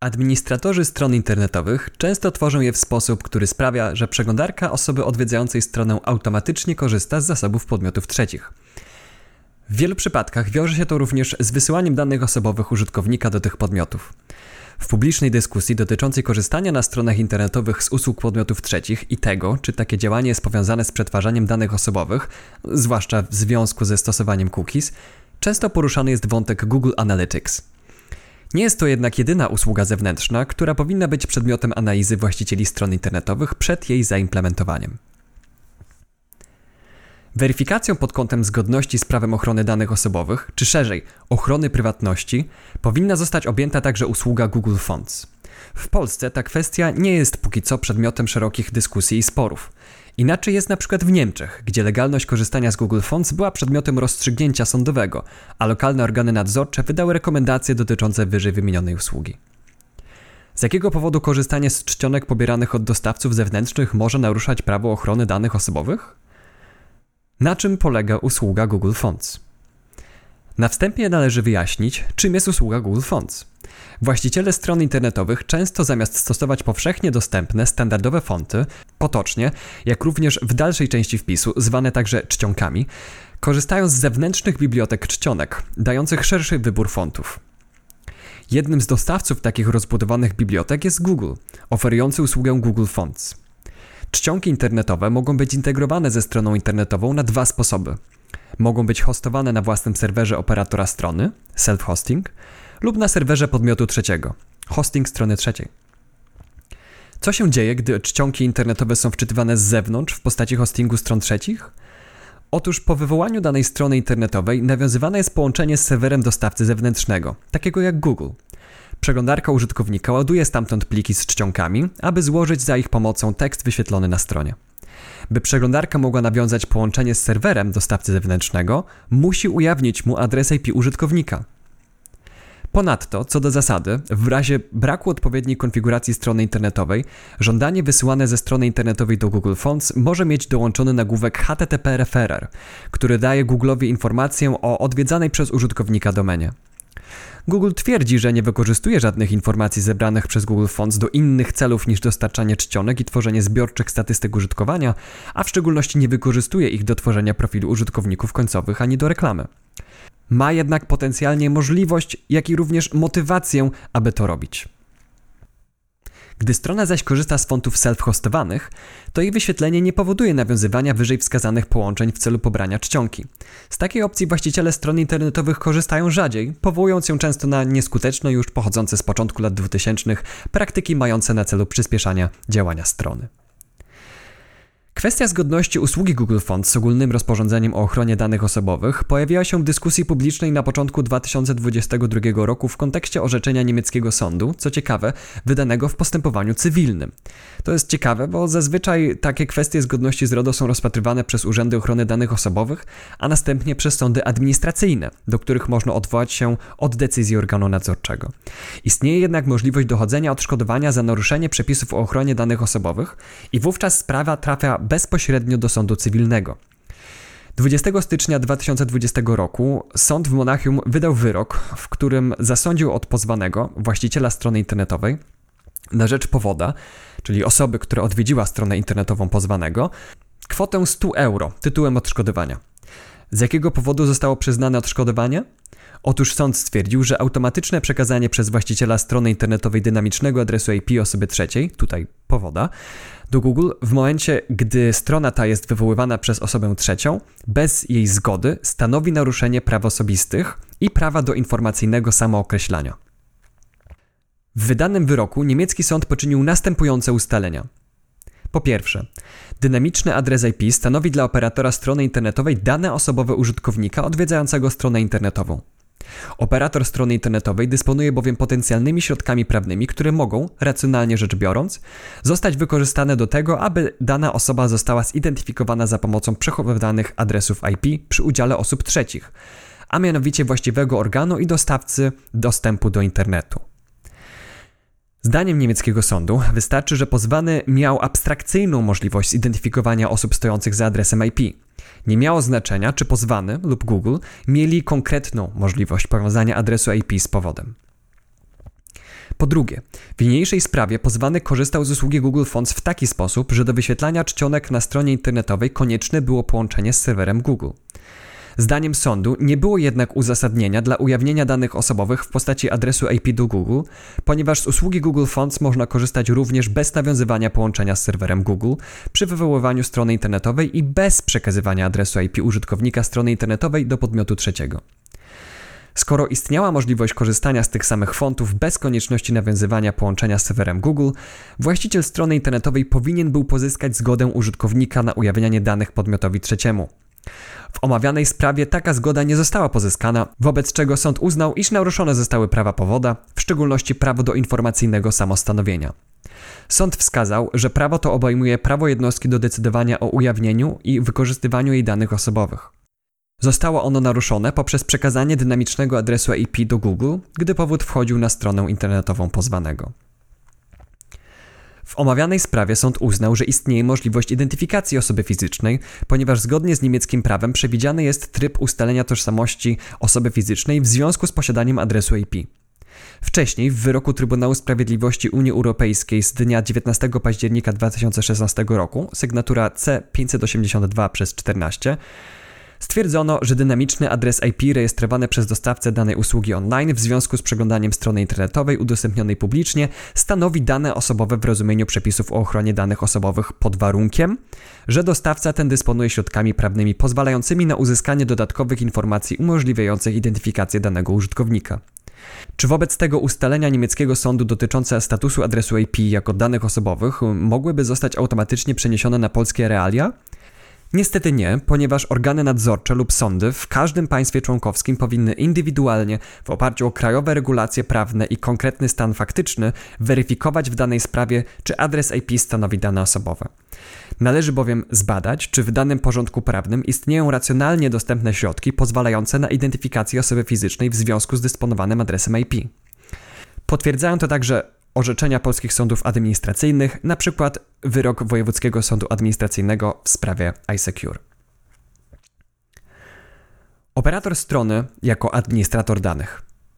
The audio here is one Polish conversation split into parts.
Administratorzy stron internetowych często tworzą je w sposób, który sprawia, że przeglądarka osoby odwiedzającej stronę automatycznie korzysta z zasobów podmiotów trzecich. W wielu przypadkach wiąże się to również z wysyłaniem danych osobowych użytkownika do tych podmiotów. W publicznej dyskusji dotyczącej korzystania na stronach internetowych z usług podmiotów trzecich i tego, czy takie działanie jest powiązane z przetwarzaniem danych osobowych, zwłaszcza w związku ze stosowaniem cookies, często poruszany jest wątek Google Analytics. Nie jest to jednak jedyna usługa zewnętrzna, która powinna być przedmiotem analizy właścicieli stron internetowych przed jej zaimplementowaniem. Weryfikacją pod kątem zgodności z prawem ochrony danych osobowych, czy szerzej ochrony prywatności, powinna zostać objęta także usługa Google Fonts. W Polsce ta kwestia nie jest póki co przedmiotem szerokich dyskusji i sporów. Inaczej jest na przykład w Niemczech, gdzie legalność korzystania z Google Fonts była przedmiotem rozstrzygnięcia sądowego, a lokalne organy nadzorcze wydały rekomendacje dotyczące wyżej wymienionej usługi. Z jakiego powodu korzystanie z czcionek pobieranych od dostawców zewnętrznych może naruszać prawo ochrony danych osobowych? Na czym polega usługa Google Fonts? Na wstępie należy wyjaśnić, czym jest usługa Google Fonts. Właściciele stron internetowych często zamiast stosować powszechnie dostępne, standardowe fonty, potocznie, jak również w dalszej części wpisu, zwane także czcionkami, korzystają z zewnętrznych bibliotek czcionek, dających szerszy wybór fontów. Jednym z dostawców takich rozbudowanych bibliotek jest Google, oferujący usługę Google Fonts. Czcionki internetowe mogą być integrowane ze stroną internetową na dwa sposoby. Mogą być hostowane na własnym serwerze operatora strony, self-hosting, lub na serwerze podmiotu trzeciego, hosting strony trzeciej. Co się dzieje, gdy czcionki internetowe są wczytywane z zewnątrz w postaci hostingu stron trzecich? Otóż po wywołaniu danej strony internetowej nawiązywane jest połączenie z serwerem dostawcy zewnętrznego, takiego jak Google. Przeglądarka użytkownika ładuje stamtąd pliki z czcionkami, aby złożyć za ich pomocą tekst wyświetlony na stronie. By przeglądarka mogła nawiązać połączenie z serwerem dostawcy zewnętrznego, musi ujawnić mu adres IP użytkownika. Ponadto, co do zasady, w razie braku odpowiedniej konfiguracji strony internetowej, żądanie wysyłane ze strony internetowej do Google Fonts może mieć dołączony nagłówek HTTP referer, który daje Google'owi informację o odwiedzanej przez użytkownika domenie. Google twierdzi, że nie wykorzystuje żadnych informacji zebranych przez Google Fonts do innych celów niż dostarczanie czcionek i tworzenie zbiorczych statystyk użytkowania, a w szczególności nie wykorzystuje ich do tworzenia profilu użytkowników końcowych ani do reklamy. Ma jednak potencjalnie możliwość, jak i również motywację, aby to robić. Gdy strona zaś korzysta z fontów self-hostowanych, to jej wyświetlenie nie powoduje nawiązywania wyżej wskazanych połączeń w celu pobrania czcionki. Z takiej opcji właściciele stron internetowych korzystają rzadziej, powołując się często na nieskuteczne już pochodzące z początku lat 2000 praktyki mające na celu przyspieszania działania strony. Kwestia zgodności usługi Google Fonts z ogólnym rozporządzeniem o ochronie danych osobowych pojawiła się w dyskusji publicznej na początku 2022 roku w kontekście orzeczenia niemieckiego sądu, co ciekawe, wydanego w postępowaniu cywilnym. To jest ciekawe, bo zazwyczaj takie kwestie zgodności z RODO są rozpatrywane przez urzędy ochrony danych osobowych, a następnie przez sądy administracyjne, do których można odwołać się od decyzji organu nadzorczego. Istnieje jednak możliwość dochodzenia odszkodowania za naruszenie przepisów o ochronie danych osobowych i wówczas sprawa trafia bezpośrednio do sądu cywilnego. 20 stycznia 2020 roku sąd w Monachium wydał wyrok, w którym zasądził od pozwanego, właściciela strony internetowej, na rzecz powoda, czyli osoby, która odwiedziła stronę internetową pozwanego, kwotę 100 euro tytułem odszkodowania. Z jakiego powodu zostało przyznane odszkodowanie? Otóż sąd stwierdził, że automatyczne przekazanie przez właściciela strony internetowej dynamicznego adresu IP osoby trzeciej, tutaj powoda, do Google w momencie, gdy strona ta jest wywoływana przez osobę trzecią, bez jej zgody stanowi naruszenie praw osobistych i prawa do informacyjnego samookreślania. W wydanym wyroku niemiecki sąd poczynił następujące ustalenia. Po pierwsze, dynamiczny adres IP stanowi dla operatora strony internetowej dane osobowe użytkownika odwiedzającego stronę internetową. Operator strony internetowej dysponuje bowiem potencjalnymi środkami prawnymi, które mogą, racjonalnie rzecz biorąc, zostać wykorzystane do tego, aby dana osoba została zidentyfikowana za pomocą przechowywanych adresów IP przy udziale osób trzecich, a mianowicie właściwego organu i dostawcy dostępu do internetu. Zdaniem niemieckiego sądu wystarczy, że pozwany miał abstrakcyjną możliwość zidentyfikowania osób stojących za adresem IP. Nie miało znaczenia, czy pozwany lub Google mieli konkretną możliwość powiązania adresu IP z powodem. Po drugie, w niniejszej sprawie pozwany korzystał z usługi Google Fonts w taki sposób, że do wyświetlania czcionek na stronie internetowej konieczne było połączenie z serwerem Google. Zdaniem sądu nie było jednak uzasadnienia dla ujawnienia danych osobowych w postaci adresu IP do Google, ponieważ z usługi Google Fonts można korzystać również bez nawiązywania połączenia z serwerem Google przy wywoływaniu strony internetowej i bez przekazywania adresu IP użytkownika strony internetowej do podmiotu trzeciego. Skoro istniała możliwość korzystania z tych samych fontów bez konieczności nawiązywania połączenia z serwerem Google, właściciel strony internetowej powinien był pozyskać zgodę użytkownika na ujawnianie danych podmiotowi trzeciemu. W omawianej sprawie taka zgoda nie została pozyskana, wobec czego sąd uznał, iż naruszone zostały prawa powoda, w szczególności prawo do informacyjnego samostanowienia. Sąd wskazał, że prawo to obejmuje prawo jednostki do decydowania o ujawnieniu i wykorzystywaniu jej danych osobowych. Zostało ono naruszone poprzez przekazanie dynamicznego adresu IP do Google, gdy powód wchodził na stronę internetową pozwanego. W omawianej sprawie sąd uznał, że istnieje możliwość identyfikacji osoby fizycznej, ponieważ zgodnie z niemieckim prawem przewidziany jest tryb ustalenia tożsamości osoby fizycznej w związku z posiadaniem adresu IP. Wcześniej, w wyroku Trybunału Sprawiedliwości Unii Europejskiej z dnia 19 października 2016 roku, sygnatura C582/14, stwierdzono, że dynamiczny adres IP rejestrowany przez dostawcę danej usługi online w związku z przeglądaniem strony internetowej udostępnionej publicznie stanowi dane osobowe w rozumieniu przepisów o ochronie danych osobowych pod warunkiem, że dostawca ten dysponuje środkami prawnymi pozwalającymi na uzyskanie dodatkowych informacji umożliwiających identyfikację danego użytkownika. Czy wobec tego ustalenia niemieckiego sądu dotyczące statusu adresu IP jako danych osobowych mogłyby zostać automatycznie przeniesione na polskie realia? Niestety nie, ponieważ organy nadzorcze lub sądy w każdym państwie członkowskim powinny indywidualnie, w oparciu o krajowe regulacje prawne i konkretny stan faktyczny, weryfikować w danej sprawie, czy adres IP stanowi dane osobowe. Należy bowiem zbadać, czy w danym porządku prawnym istnieją racjonalnie dostępne środki pozwalające na identyfikację osoby fizycznej w związku z dysponowanym adresem IP. Potwierdzają to także orzeczenia polskich sądów administracyjnych, np. wyrok Wojewódzkiego Sądu Administracyjnego w sprawie iSecure. Operator strony jako administrator danych.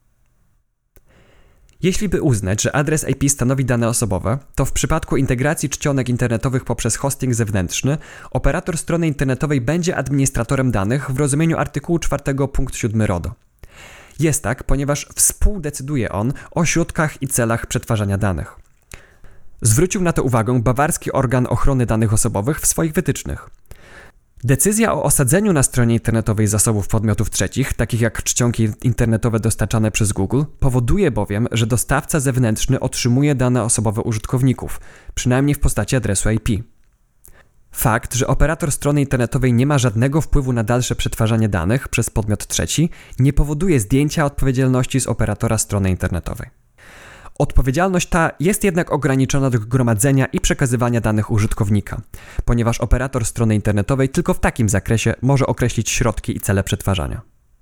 Jeśli by uznać, że adres IP stanowi dane osobowe, to w przypadku integracji czcionek internetowych poprzez hosting zewnętrzny, operator strony internetowej będzie administratorem danych w rozumieniu artykułu 4 punkt 7 RODO. Jest tak, ponieważ współdecyduje on o środkach i celach przetwarzania danych. Zwrócił na to uwagę bawarski organ ochrony danych osobowych w swoich wytycznych. Decyzja o osadzeniu na stronie internetowej zasobów podmiotów trzecich, takich jak czcionki internetowe dostarczane przez Google, powoduje bowiem, że dostawca zewnętrzny otrzymuje dane osobowe użytkowników, przynajmniej w postaci adresu IP. Fakt, że operator strony internetowej nie ma żadnego wpływu na dalsze przetwarzanie danych przez podmiot trzeci, nie powoduje zdjęcia odpowiedzialności z operatora strony internetowej. Odpowiedzialność ta jest jednak ograniczona do gromadzenia i przekazywania danych użytkownika, ponieważ operator strony internetowej tylko w takim zakresie może określić środki i cele przetwarzania.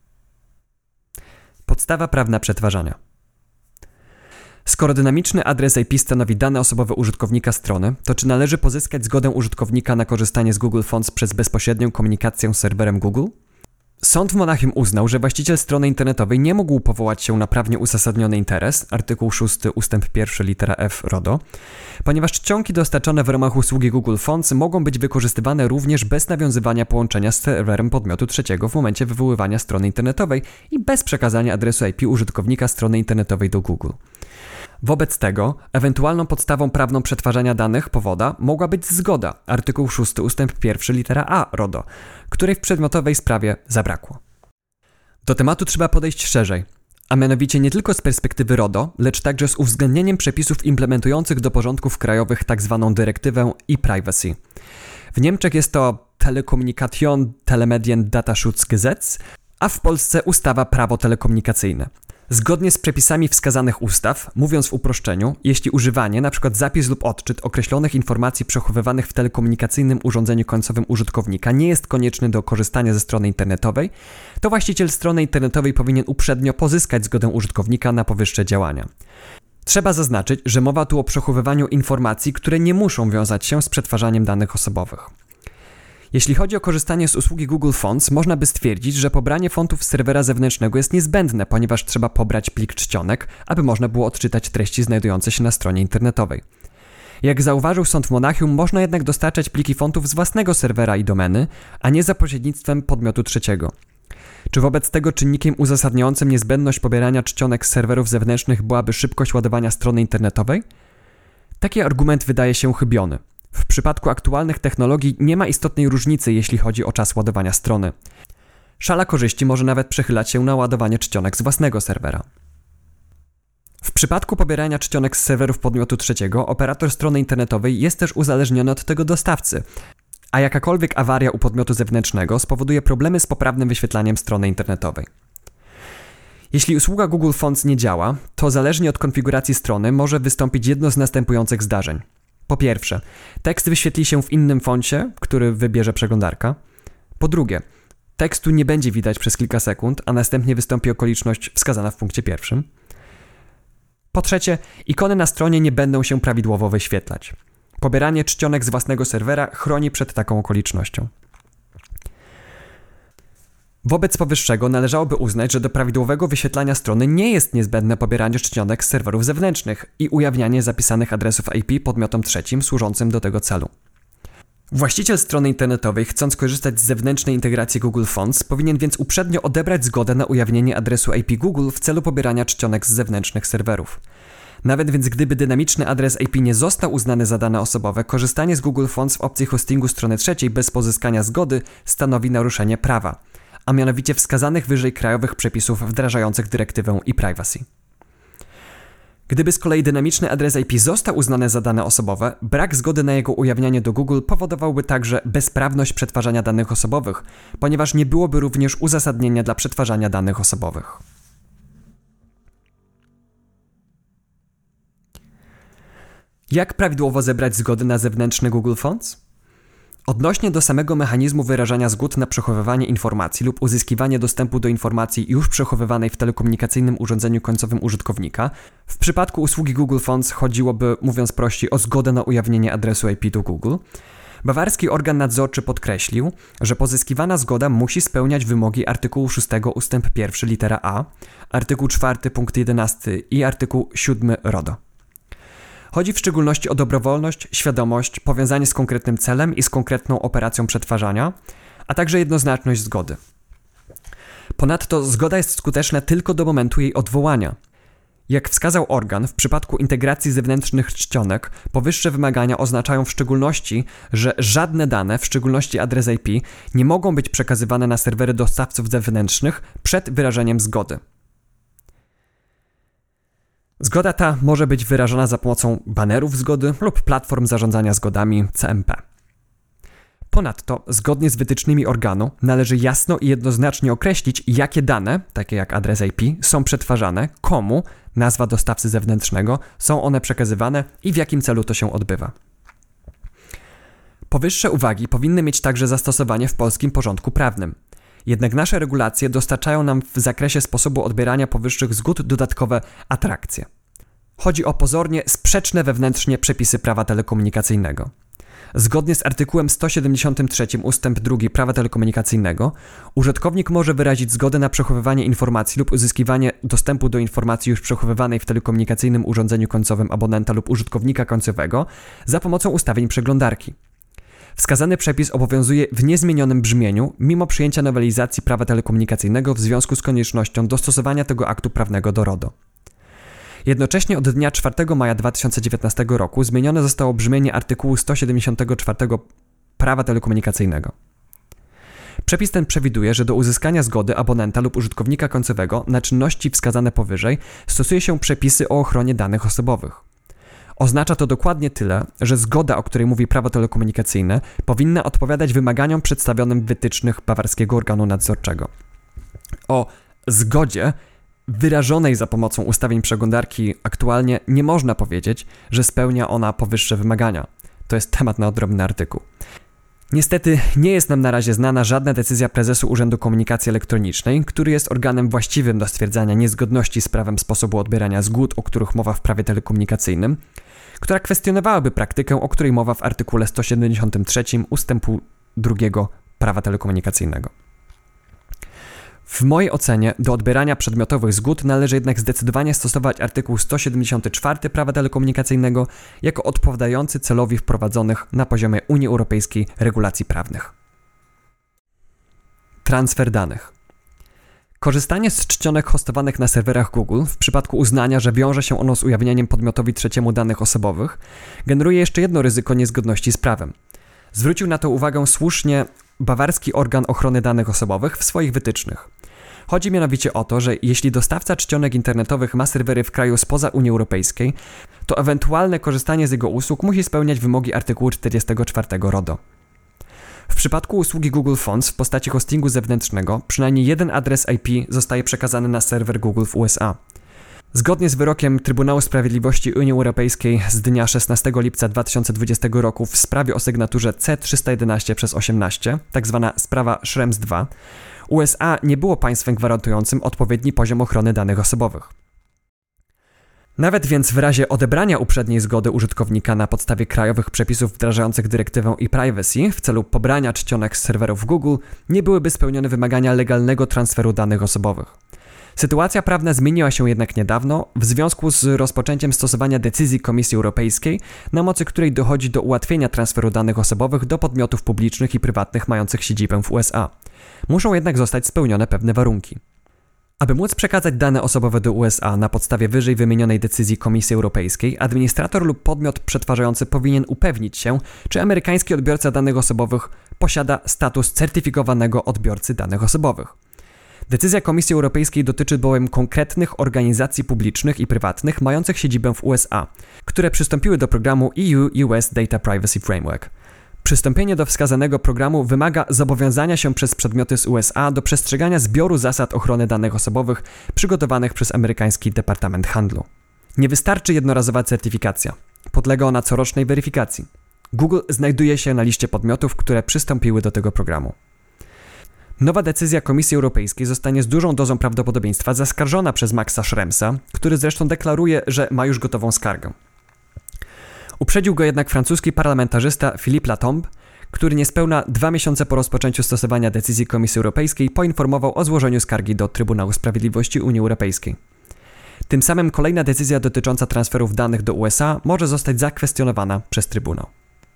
Podstawa prawna przetwarzania. Skoro dynamiczny adres IP stanowi dane osobowe użytkownika strony, to czy należy pozyskać zgodę użytkownika na korzystanie z Google Fonts przez bezpośrednią komunikację z serwerem Google? Sąd w Monachium uznał, że właściciel strony internetowej nie mógł powołać się na prawnie uzasadniony interes, artykuł 6 ustęp 1 litera F RODO, ponieważ czcionki dostarczone w ramach usługi Google Fonts mogą być wykorzystywane również bez nawiązywania połączenia z serwerem podmiotu trzeciego w momencie wywoływania strony internetowej i bez przekazania adresu IP użytkownika strony internetowej do Google. Wobec tego ewentualną podstawą prawną przetwarzania danych powoda mogła być zgoda, artykuł 6 ustęp 1 litera A RODO, której w przedmiotowej sprawie zabrakło. Do tematu trzeba podejść szerzej, a mianowicie nie tylko z perspektywy RODO, lecz także z uwzględnieniem przepisów implementujących do porządków krajowych tzw. dyrektywę e-privacy. W Niemczech jest to Telekommunikation Telemedien Datenschutzgesetz, a w Polsce ustawa Prawo telekomunikacyjne. Zgodnie z przepisami wskazanych ustaw, mówiąc w uproszczeniu, jeśli używanie, np. zapis lub odczyt określonych informacji przechowywanych w telekomunikacyjnym urządzeniu końcowym użytkownika nie jest konieczny do korzystania ze strony internetowej, to właściciel strony internetowej powinien uprzednio pozyskać zgodę użytkownika na powyższe działania. Trzeba zaznaczyć, że mowa tu o przechowywaniu informacji, które nie muszą wiązać się z przetwarzaniem danych osobowych. Jeśli chodzi o korzystanie z usługi Google Fonts, można by stwierdzić, że pobranie fontów z serwera zewnętrznego jest niezbędne, ponieważ trzeba pobrać plik czcionek, aby można było odczytać treści znajdujące się na stronie internetowej. Jak zauważył sąd w Monachium, można jednak dostarczać pliki fontów z własnego serwera i domeny, a nie za pośrednictwem podmiotu trzeciego. Czy wobec tego czynnikiem uzasadniającym niezbędność pobierania czcionek z serwerów zewnętrznych byłaby szybkość ładowania strony internetowej? Taki argument wydaje się chybiony. W przypadku aktualnych technologii nie ma istotnej różnicy, jeśli chodzi o czas ładowania strony. Szala korzyści może nawet przechylać się na ładowanie czcionek z własnego serwera. W przypadku pobierania czcionek z serwerów podmiotu trzeciego, operator strony internetowej jest też uzależniony od tego dostawcy, a jakakolwiek awaria u podmiotu zewnętrznego spowoduje problemy z poprawnym wyświetlaniem strony internetowej. Jeśli usługa Google Fonts nie działa, to zależnie od konfiguracji strony może wystąpić jedno z następujących zdarzeń. Po pierwsze, tekst wyświetli się w innym foncie, który wybierze przeglądarka. Po drugie, tekstu nie będzie widać przez kilka sekund, a następnie wystąpi okoliczność wskazana w punkcie pierwszym. Po trzecie, ikony na stronie nie będą się prawidłowo wyświetlać. Pobieranie czcionek z własnego serwera chroni przed taką okolicznością. Wobec powyższego należałoby uznać, że do prawidłowego wyświetlania strony nie jest niezbędne pobieranie czcionek z serwerów zewnętrznych i ujawnianie zapisanych adresów IP podmiotom trzecim służącym do tego celu. Właściciel strony internetowej, chcąc korzystać z zewnętrznej integracji Google Fonts, powinien więc uprzednio odebrać zgodę na ujawnienie adresu IP Google w celu pobierania czcionek z zewnętrznych serwerów. Nawet więc gdyby dynamiczny adres IP nie został uznany za dane osobowe, korzystanie z Google Fonts w opcji hostingu strony trzeciej bez pozyskania zgody stanowi naruszenie prawa, a mianowicie wskazanych wyżej krajowych przepisów wdrażających dyrektywę e-privacy. Gdyby z kolei dynamiczny adres IP został uznany za dane osobowe, brak zgody na jego ujawnianie do Google powodowałby także bezprawność przetwarzania danych osobowych, ponieważ nie byłoby również uzasadnienia dla przetwarzania danych osobowych. Jak prawidłowo zebrać zgody na zewnętrzny Google Fonts? Odnośnie do samego mechanizmu wyrażania zgód na przechowywanie informacji lub uzyskiwanie dostępu do informacji już przechowywanej w telekomunikacyjnym urządzeniu końcowym użytkownika, w przypadku usługi Google Fonts chodziłoby, mówiąc prościej, o zgodę na ujawnienie adresu IP do Google. Bawarski organ nadzorczy podkreślił, że pozyskiwana zgoda musi spełniać wymogi artykułu 6 ustęp 1 litera a, artykuł 4 punkt 11 i artykuł 7 RODO. Chodzi w szczególności o dobrowolność, świadomość, powiązanie z konkretnym celem i z konkretną operacją przetwarzania, a także jednoznaczność zgody. Ponadto zgoda jest skuteczna tylko do momentu jej odwołania. Jak wskazał organ, w przypadku integracji zewnętrznych czcionek, powyższe wymagania oznaczają w szczególności, że żadne dane, w szczególności adres IP, nie mogą być przekazywane na serwery dostawców zewnętrznych przed wyrażeniem zgody. Zgoda ta może być wyrażona za pomocą banerów zgody lub platform zarządzania zgodami CMP. Ponadto, zgodnie z wytycznymi organu, należy jasno i jednoznacznie określić, jakie dane, takie jak adres IP, są przetwarzane, komu, nazwa dostawcy zewnętrznego, są one przekazywane i w jakim celu to się odbywa. Powyższe uwagi powinny mieć także zastosowanie w polskim porządku prawnym. Jednak nasze regulacje dostarczają nam w zakresie sposobu odbierania powyższych zgód dodatkowe atrakcje. Chodzi o pozornie sprzeczne wewnętrznie przepisy prawa telekomunikacyjnego. Zgodnie z artykułem 173 ustęp 2 prawa telekomunikacyjnego, użytkownik może wyrazić zgodę na przechowywanie informacji lub uzyskiwanie dostępu do informacji już przechowywanej w telekomunikacyjnym urządzeniu końcowym abonenta lub użytkownika końcowego za pomocą ustawień przeglądarki. Wskazany przepis obowiązuje w niezmienionym brzmieniu, mimo przyjęcia nowelizacji prawa telekomunikacyjnego w związku z koniecznością dostosowania tego aktu prawnego do RODO. Jednocześnie od dnia 4 maja 2019 roku zmienione zostało brzmienie artykułu 174 prawa telekomunikacyjnego. Przepis ten przewiduje, że do uzyskania zgody abonenta lub użytkownika końcowego na czynności wskazane powyżej stosuje się przepisy o ochronie danych osobowych. Oznacza to dokładnie tyle, że zgoda, o której mówi prawo telekomunikacyjne, powinna odpowiadać wymaganiom przedstawionym w wytycznych bawarskiego organu nadzorczego. O zgodzie wyrażonej za pomocą ustawień przeglądarki aktualnie nie można powiedzieć, że spełnia ona powyższe wymagania. To jest temat na odrębny artykuł. Niestety nie jest nam na razie znana żadna decyzja prezesu Urzędu Komunikacji Elektronicznej, który jest organem właściwym do stwierdzania niezgodności z prawem sposobu odbierania zgód, o których mowa w prawie telekomunikacyjnym, która kwestionowałaby praktykę, o której mowa w artykule 173 ustępu 2 prawa telekomunikacyjnego. W mojej ocenie do odbierania przedmiotowych zgód należy jednak zdecydowanie stosować artykuł 174 prawa telekomunikacyjnego jako odpowiadający celowi wprowadzonych na poziomie Unii Europejskiej regulacji prawnych. Transfer danych. Korzystanie z czcionek hostowanych na serwerach Google w przypadku uznania, że wiąże się ono z ujawnianiem podmiotowi trzeciemu danych osobowych, generuje jeszcze jedno ryzyko niezgodności z prawem. Zwrócił na to uwagę słusznie bawarski organ ochrony danych osobowych w swoich wytycznych. Chodzi mianowicie o to, że jeśli dostawca czcionek internetowych ma serwery w kraju spoza Unii Europejskiej, to ewentualne korzystanie z jego usług musi spełniać wymogi artykułu 44 RODO. W przypadku usługi Google Fonts w postaci hostingu zewnętrznego przynajmniej jeden adres IP zostaje przekazany na serwer Google w USA. Zgodnie z wyrokiem Trybunału Sprawiedliwości Unii Europejskiej z dnia 16 lipca 2020 roku w sprawie o sygnaturze C311/18, tzw. sprawa Schrems II, USA nie było państwem gwarantującym odpowiedni poziom ochrony danych osobowych. Nawet więc w razie odebrania uprzedniej zgody użytkownika na podstawie krajowych przepisów wdrażających dyrektywę e-privacy w celu pobrania czcionek z serwerów Google nie byłyby spełnione wymagania legalnego transferu danych osobowych. Sytuacja prawna zmieniła się jednak niedawno w związku z rozpoczęciem stosowania decyzji Komisji Europejskiej, na mocy której dochodzi do ułatwienia transferu danych osobowych do podmiotów publicznych i prywatnych mających siedzibę w USA. Muszą jednak zostać spełnione pewne warunki. Aby móc przekazać dane osobowe do USA na podstawie wyżej wymienionej decyzji Komisji Europejskiej, administrator lub podmiot przetwarzający powinien upewnić się, czy amerykański odbiorca danych osobowych posiada status certyfikowanego odbiorcy danych osobowych. Decyzja Komisji Europejskiej dotyczy bowiem konkretnych organizacji publicznych i prywatnych mających siedzibę w USA, które przystąpiły do programu EU-US Data Privacy Framework. Przystąpienie do wskazanego programu wymaga zobowiązania się przez podmioty z USA do przestrzegania zbioru zasad ochrony danych osobowych przygotowanych przez amerykański Departament Handlu. Nie wystarczy jednorazowa certyfikacja. Podlega ona corocznej weryfikacji. Google znajduje się na liście podmiotów, które przystąpiły do tego programu. Nowa decyzja Komisji Europejskiej zostanie z dużą dozą prawdopodobieństwa zaskarżona przez Maxa Schremsa, który zresztą deklaruje, że ma już gotową skargę. Uprzedził go jednak francuski parlamentarzysta Philippe Latombe, który niespełna 2 miesiące po rozpoczęciu stosowania decyzji Komisji Europejskiej poinformował o złożeniu skargi do Trybunału Sprawiedliwości Unii Europejskiej. Tym samym kolejna decyzja dotycząca transferów danych do USA może zostać zakwestionowana przez Trybunał.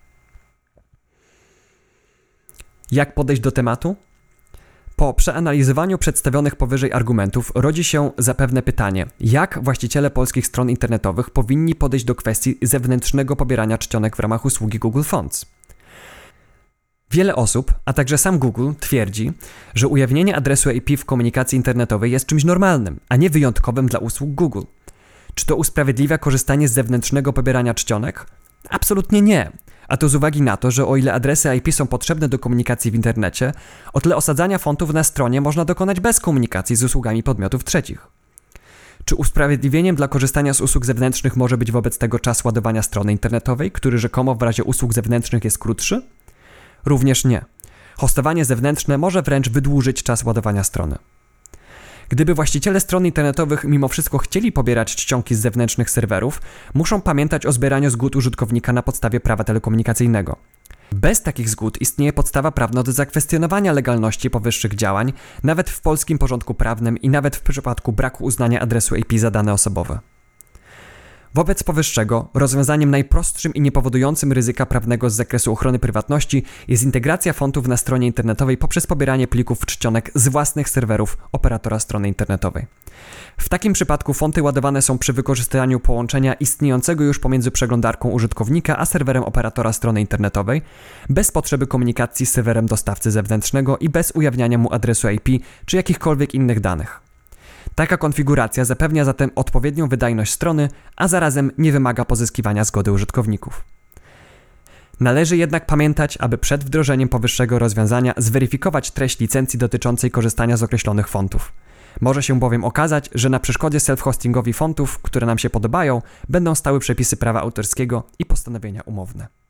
Jak podejść do tematu? Po przeanalizowaniu przedstawionych powyżej argumentów rodzi się zapewne pytanie, jak właściciele polskich stron internetowych powinni podejść do kwestii zewnętrznego pobierania czcionek w ramach usługi Google Fonts. Wiele osób, a także sam Google, twierdzi, że ujawnienie adresu IP w komunikacji internetowej jest czymś normalnym, a nie wyjątkowym dla usług Google. Czy to usprawiedliwia korzystanie z zewnętrznego pobierania czcionek? Absolutnie nie. A to z uwagi na to, że o ile adresy IP są potrzebne do komunikacji w internecie, o tyle osadzania fontów na stronie można dokonać bez komunikacji z usługami podmiotów trzecich. Czy usprawiedliwieniem dla korzystania z usług zewnętrznych może być wobec tego czas ładowania strony internetowej, który rzekomo w razie usług zewnętrznych jest krótszy? Również nie. Hostowanie zewnętrzne może wręcz wydłużyć czas ładowania strony. Gdyby właściciele stron internetowych mimo wszystko chcieli pobierać czcionki z zewnętrznych serwerów, muszą pamiętać o zbieraniu zgód użytkownika na podstawie prawa telekomunikacyjnego. Bez takich zgód istnieje podstawa prawna do zakwestionowania legalności powyższych działań, nawet w polskim porządku prawnym i nawet w przypadku braku uznania adresu IP za dane osobowe. Wobec powyższego, rozwiązaniem najprostszym i niepowodującym ryzyka prawnego z zakresu ochrony prywatności jest integracja fontów na stronie internetowej poprzez pobieranie plików czcionek z własnych serwerów operatora strony internetowej. W takim przypadku fonty ładowane są przy wykorzystaniu połączenia istniejącego już pomiędzy przeglądarką użytkownika a serwerem operatora strony internetowej, bez potrzeby komunikacji z serwerem dostawcy zewnętrznego i bez ujawniania mu adresu IP czy jakichkolwiek innych danych. Taka konfiguracja zapewnia zatem odpowiednią wydajność strony, a zarazem nie wymaga pozyskiwania zgody użytkowników. Należy jednak pamiętać, aby przed wdrożeniem powyższego rozwiązania zweryfikować treść licencji dotyczącej korzystania z określonych fontów. Może się bowiem okazać, że na przeszkodzie self-hostingowi fontów, które nam się podobają, będą stały przepisy prawa autorskiego i postanowienia umowne.